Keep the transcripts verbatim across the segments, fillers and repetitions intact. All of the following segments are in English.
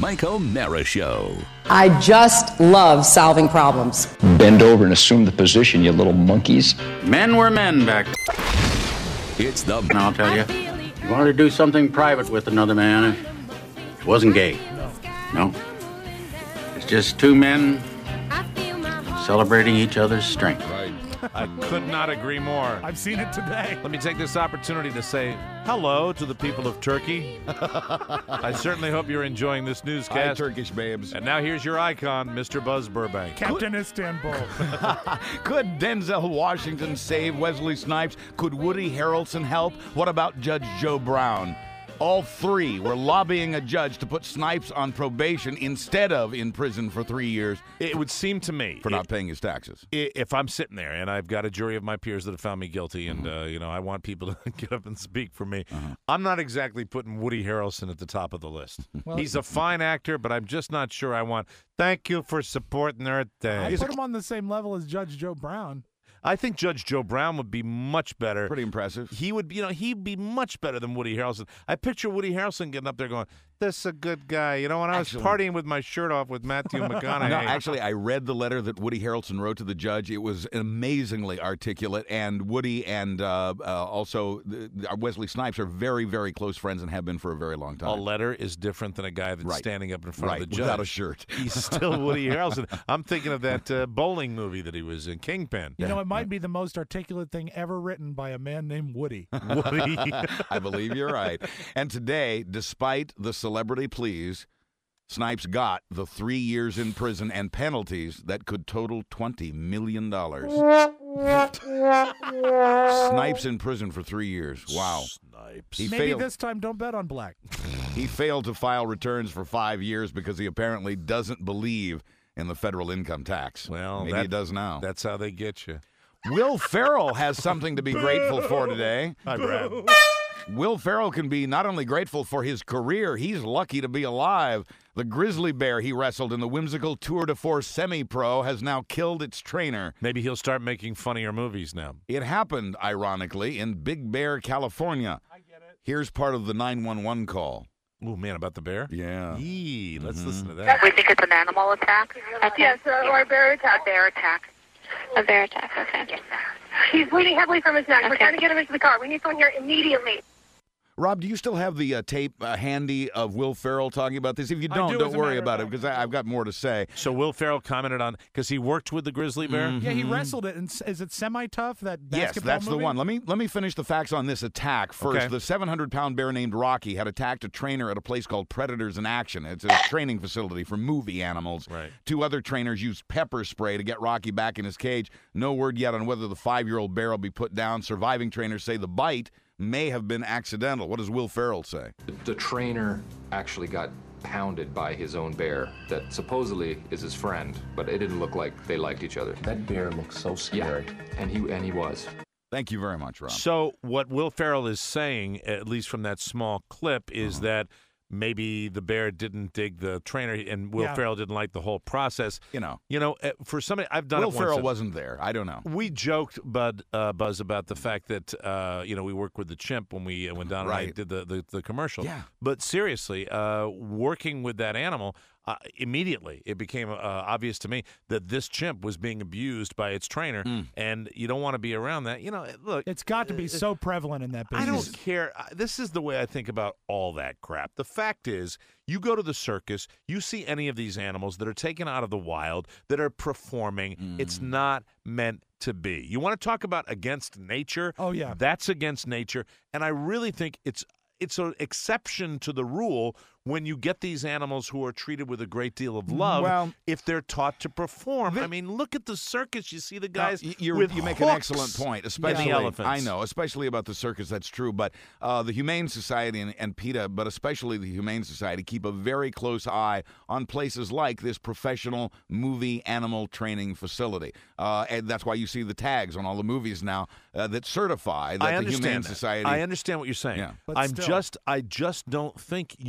Mike O'Mara Show. I just love solving problems. Bend over and assume the position, you little monkeys. Men were men back. It's the... And I'll tell you, you wanted to do something private with another man, it wasn't gay. No. It's just two men celebrating each other's strength. Right. I could not agree more. I've seen it today. Let me take this opportunity to say hello to the people of Turkey. I certainly hope you're enjoying this newscast. Hi, Turkish babes. And now here's your icon, Mister Buzz Burbank. Captain Istanbul. Could Denzel Washington save Wesley Snipes? Could Woody Harrelson help? What about Judge Joe Brown? All three were lobbying a judge to put Snipes on probation instead of in prison for three years. It would seem to me for it, not paying his taxes. If I'm sitting there and I've got a jury of my peers that have found me guilty, and uh-huh. uh, you know, I want people to get up and speak for me, uh-huh. I'm not exactly putting Woody Harrelson at the top of the list. Well, he's a fine actor, but I'm just not sure I want. Thank you for supporting Earth Day. I put him on the same level as Judge Joe Brown. I think Judge Joe Brown would be much better. Pretty impressive. He would, you know, he'd be much better than Woody Harrelson. I picture Woody Harrelson getting up there going, "This is a good guy." You know, when I was actually, partying with my shirt off with Matthew McConaughey. No, actually, I read the letter that Woody Harrelson wrote to the judge. It was amazingly articulate, and Woody and uh, uh, also the, Wesley Snipes are very, very close friends and have been for a very long time. A letter is different than a guy that's right. standing up in front right. of the judge. Without a shirt. He's still Woody Harrelson. I'm thinking of that uh, bowling movie that he was in, Kingpin. You know, it might be the most articulate thing ever written by a man named Woody. Woody. I believe you're right. And today, despite the celebrity pleas, Snipes got the three years in prison and penalties that could total twenty million dollars. Snipes in prison for three years. Wow. Snipes. He Maybe failed. this time don't bet on black. He failed to file returns for five years because he apparently doesn't believe in the federal income tax. Well, maybe that, he does now. That's how they get you. Will Ferrell has something to be grateful for today. Hi, Brad. Will Ferrell can be not only grateful for his career, he's lucky to be alive. The grizzly bear he wrestled in the whimsical Tour de Force semi-pro has now killed its trainer. Maybe he'll start making funnier movies now. It happened, ironically, in Big Bear, California. I get it. Here's part of the nine one one call. Oh, man, about the bear? Yeah. Yee, let's Mm-hmm. listen to that. We think it's an animal attack? Okay. Yes, uh, or a bear attack. A bear attack. A bear attack, okay. Yes. He's bleeding heavily from his neck. Okay. We're trying to get him into the car. We need someone here immediately. Rob, do you still have the uh, tape uh, handy of Will Ferrell talking about this? If you don't, do, don't as a worry matter of about it fact. because I've got more to say. So Will Ferrell commented on, because he worked with the grizzly bear? Yeah, he wrestled it. And is it semi-tough, that Yes, basketball that's movie? the one. Let me let me finish the facts on this attack first. Okay. The seven hundred pound bear named Rocky had attacked a trainer at a place called Predators in Action. It's a training facility for movie animals. Right. Two other trainers used pepper spray to get Rocky back in his cage. No word yet on whether the five-year-old bear will be put down. Surviving trainers say the bite may have been accidental. What does Will Ferrell say? The trainer actually got pounded by his own bear that supposedly is his friend, but it didn't look like they liked each other. That bear looks so scary. Yeah, and he and he was. Thank you very much, Rob. So what Will Ferrell is saying, at least from that small clip, is Uh-huh. that maybe the bear didn't dig the trainer, and Will Yeah. Ferrell didn't like the whole process. You know, You know, uh, for somebody, I've done Will it once. Ferrell wasn't there. I don't know. We joked, Bud, uh, Buzz, about the fact that uh, you know we worked with the chimp when we when Don and I Right. did the, the the commercial. Yeah. But seriously, uh, working with that animal, uh, immediately it became uh, obvious to me that this chimp was being abused by its trainer, Mm. and you don't want to be around that. You know, look, It's got to be so prevalent in that business. I don't care. I- This is the way I think about all that crap. The fact is, you go to the circus, you see any of these animals that are taken out of the wild, that are performing. Mm. It's not meant to be. You want to talk about against nature? Oh, yeah. That's against nature. And I really think it's it's an exception to the rule when you get these animals who are treated with a great deal of love, Well, if they're taught to perform. the- I mean, look at the circus. You see the No, guys y- you're- with you make an hooks excellent point, and especially the elephants. I know, especially about the circus. That's true, but uh, the Humane Society and, and PETA, but especially the Humane Society, keep a very close eye on places like this professional movie animal training facility, uh, and that's why you see the tags on all the movies now uh, that certify that I the understand Humane that. Society. I understand what you're saying. Yeah. But I'm still. just, I just don't think you can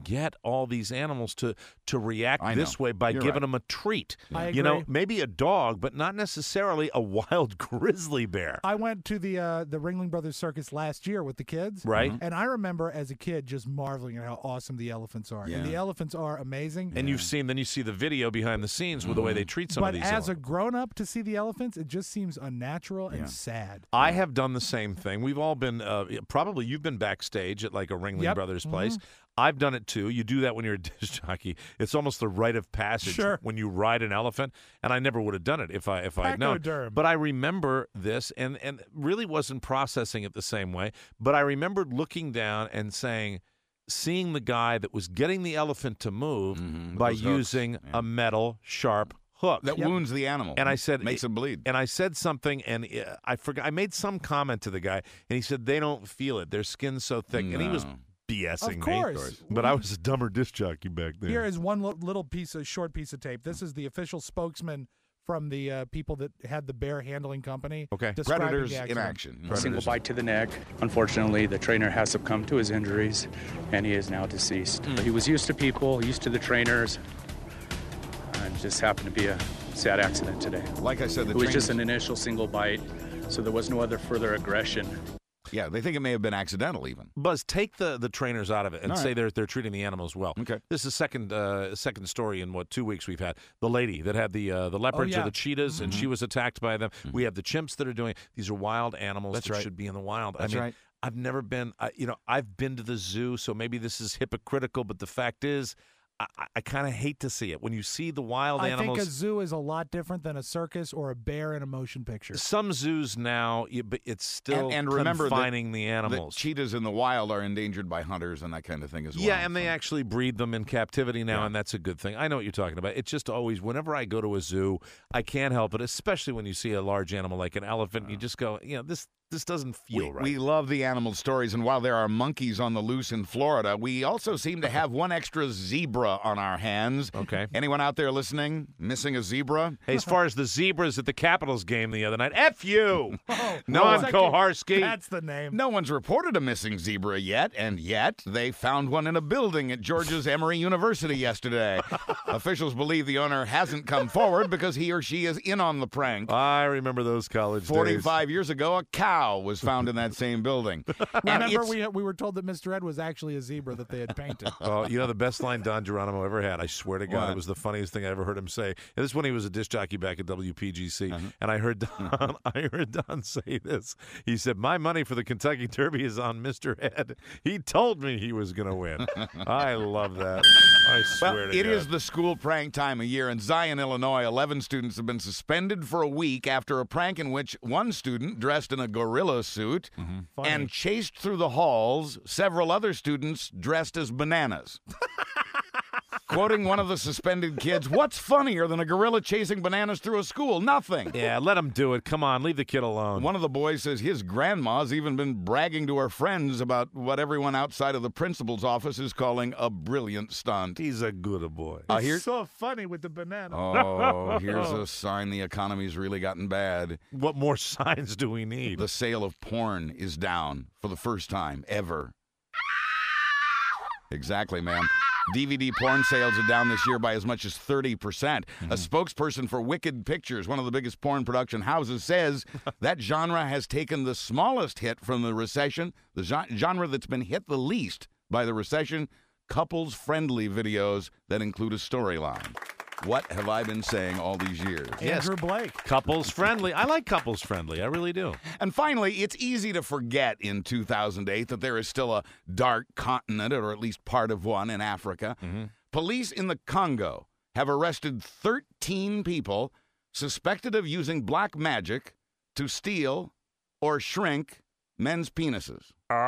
get all these animals to to react I this know. way by You're giving right. them a treat. I You know, agree. maybe a dog, but not necessarily a wild grizzly bear. I went to the uh, the Ringling Brothers Circus last year with the kids, Right. Mm-hmm. And I remember as a kid just marveling at how awesome the elephants are. Yeah. And the elephants are amazing. And you've seen, then you see the video behind the scenes with the way they treat some but of these as elephants. a grown up to see the elephants, it just seems unnatural Yeah. and sad. I have done the same thing. We've all been, uh, probably you've been backstage at like a Ringling Yep. Brothers Mhm. place. I've done it too. You do that when you're a disc jockey. It's almost the rite of passage Sure. when you ride an elephant. And I never would have done it if I if I'd known. Pachyderm. But I remember this, and and really wasn't processing it the same way. But I remembered looking down and saying, seeing the guy that was getting the elephant to move Mhm, with by those hooks. using Yeah. a metal sharp hook That wounds the animal. And I said, makes him bleed. And I said something, and uh, I forgot. I made some comment to the guy, and he said they don't feel it. Their skin's so thick, and he was No. BSing Of course. me. But I was a dumber disc jockey back then. Here is one li- little piece of short piece of tape. This is the official spokesman from the uh, people that had the bear handling company. Okay. describing Predators the in accident. action. A single bite to the neck. Unfortunately, the trainer has succumbed to his injuries, and he is now deceased. He was used to people, used to the trainers, and just happened to be a sad accident today. Like I said, the It was just trainers- an initial single bite, so there was no other further aggression. Yeah, they think it may have been accidental even. Buzz, take the, the trainers out of it and All say right. they're they're treating the animals well. Okay. This is second uh, second story in what two weeks we've had. The lady that had the uh, the leopards yeah. or the cheetahs and she was attacked by them. Mm-hmm. We have the chimps that are doing. These are wild animals That's that right. should be in the wild. That's I mean, right. I've never been. I you know, I've been to the zoo, so maybe this is hypocritical, but the fact is, I, I, I kind of hate to see it when you see the wild I animals. think a zoo is a lot different than a circus or a bear in a motion picture. Some zoos now, you- but it's still And, and remember that- confining the that animals. cheetahs in the wild are endangered by hunters and that kind of thing as well. Yeah, and they So- actually breed them in captivity now, Yeah. and that's a good thing. I know what you're talking about. It's just always, whenever I go to a zoo, I can't help it, especially when you see a large animal like an elephant, you just go, you know, this this doesn't feel we, right. we love the animal stories, and while there are monkeys on the loose in Florida, we also seem to have one extra zebra on our hands. Okay. Anyone out there listening missing a zebra? Hey, as far as the zebras at the Capitals game the other night, F you! Oh, Non second- Koharski. That's the name. No one's reported a missing zebra yet, and yet they found one in a building at Georgia's Emory University yesterday. Officials believe the owner hasn't come forward because he or she is in on the prank. I remember those college days. forty-five years ago, a cow was found in that same building. And Remember, it's- we we were told that Mister Ed was actually a zebra that they had painted. Oh, you know the best line Don Geronimo ever had? I swear to God, What? it was the funniest thing I ever heard him say. And this is when he was a disc jockey back at W P G C, Uh-huh. and I heard Don, I heard Don say this. He said, "My money for the Kentucky Derby is on Mister Ed. He told me he was going to win." I love that. I swear Well, to it God. is the school prank time of year. In Zion, Illinois, eleven students have been suspended for a week after a prank in which one student, dressed in a gorilla suit, Funny. and chased through the halls several other students dressed as bananas. Quoting one of the suspended kids, "What's funnier than a gorilla chasing bananas through a school? Nothing." Yeah, let him do it. Come on, leave the kid alone. One of the boys says his grandma's even been bragging to her friends about what everyone outside of the principal's office is calling a brilliant stunt. He's a good boy. Uh, It's here's, so funny with the banana. oh, here's a sign the economy's really gotten bad. What more signs do we need? The sale of porn is down for the first time ever. Exactly, ma'am. D V D porn sales are down this year by as much as thirty percent. A spokesperson for Wicked Pictures, one of the biggest porn production houses, says that genre has taken the smallest hit from the recession, the gen- genre that's been hit the least by the recession, couples-friendly videos that include a storyline. What have I been saying all these years? Yes. Andrew Blake. Couples friendly. I like couples friendly. I really do. And finally, it's easy to forget in two thousand eight that there is still a dark continent, or at least part of one, in Africa. Police in the Congo have arrested thirteen people suspected of using black magic to steal or shrink men's penises.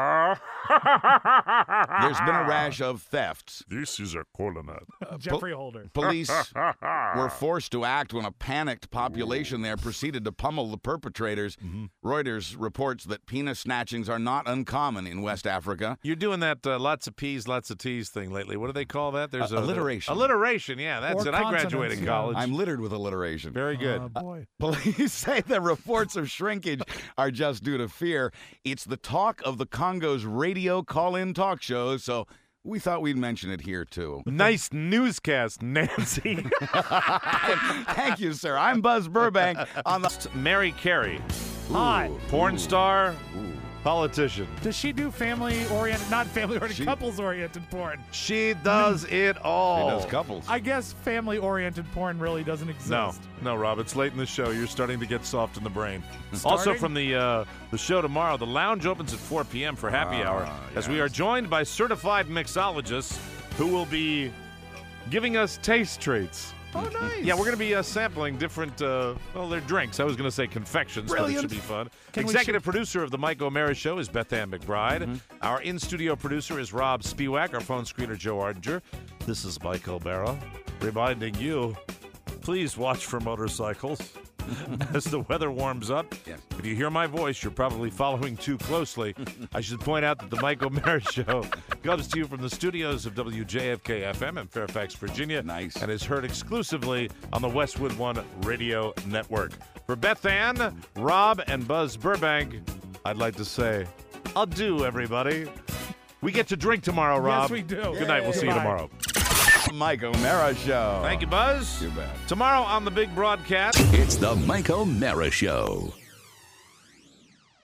There's been a rash of thefts. This is a coronet. Jeffrey Holder. Police were forced to act when a panicked population there proceeded to pummel the perpetrators. Reuters reports that penis snatchings are not uncommon in West Africa. You're doing that uh, lots of P's, lots of T's thing lately. What do they call that? There's Uh, a, alliteration. alliteration, yeah, that's Or it. I graduated consonants, in yeah. college. I'm littered with alliteration. Very good. Oh, boy. Police say the reports of shrinkage are just due to fear. It's the talk of the Congo's radio call-in talk shows, so we thought we'd mention it here, too. Nice newscast, Nancy. Thank you, sir. I'm Buzz Burbank on the... Mary Carey. Hi. Porn star, politician. Does she do family-oriented, not family-oriented, She- couples-oriented porn? She does it all. He does couples. I guess family-oriented porn really doesn't exist. No, no, Rob. It's late in the show. You're starting to get soft in the brain. Also, Starting? from the uh, the show tomorrow, the lounge opens at four p.m. for happy Ah, hour, as we are joined by certified mixologists who will be giving us taste treats. Oh, nice. Yeah, we're going to be uh, sampling different, uh, well, they're drinks. I was going to say confections, but it Brilliant. should be fun. Can we Executive producer of the Mike O'Mara Show is Beth Ann McBride. Mm-hmm. Our in-studio producer is Rob Spiewak. Our phone screener, Joe Ardinger. This is Mike O'Mara reminding you, please watch for motorcycles as the weather warms up. Yes. If you hear my voice, you're probably following too closely. I should point out that the Mike O'Mara Show comes to you from the studios of W J F K F M in Fairfax, Virginia. Nice. And is heard exclusively on the Westwood One Radio Network. For Beth Ann, Rob, and Buzz Burbank, I'd like to say adieu, everybody. We get to drink tomorrow, Rob. Yes, we do. Good night. We'll see you Goodbye. tomorrow. Mike O'Mara Show. Thank you, Buzz. You bet. Tomorrow on the big broadcast. It's the Mike O'Mara Show.